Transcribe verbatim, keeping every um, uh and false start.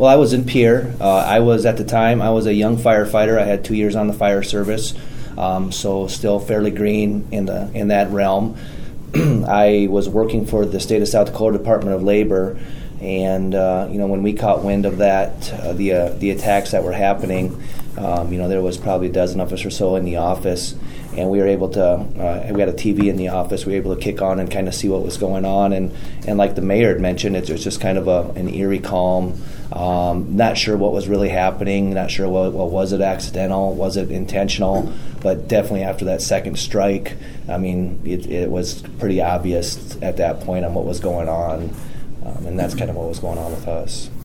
Well, I was in Pierre. Uh, I was, at the time, I was a young firefighter. I had two years on the fire service, um, so still fairly green in the in that realm. I was working for the state of South Dakota Department of Labor, and uh, you know, when we caught wind of that, uh, the uh, the attacks that were happening, um, you know, there was probably a dozen of us or so in the office, and we were able to. Uh, we had a T V in the office. We were able to kick on and kind of see what was going on, and and like the mayor had mentioned, it was just kind of a, an eerie calm. Um, not sure what was really happening. Not sure what, what was it accidental, was it intentional, but definitely after that second strike, I mean, it, it was pretty obvious at that point on what was going on, um, and that's kind of what was going on with us.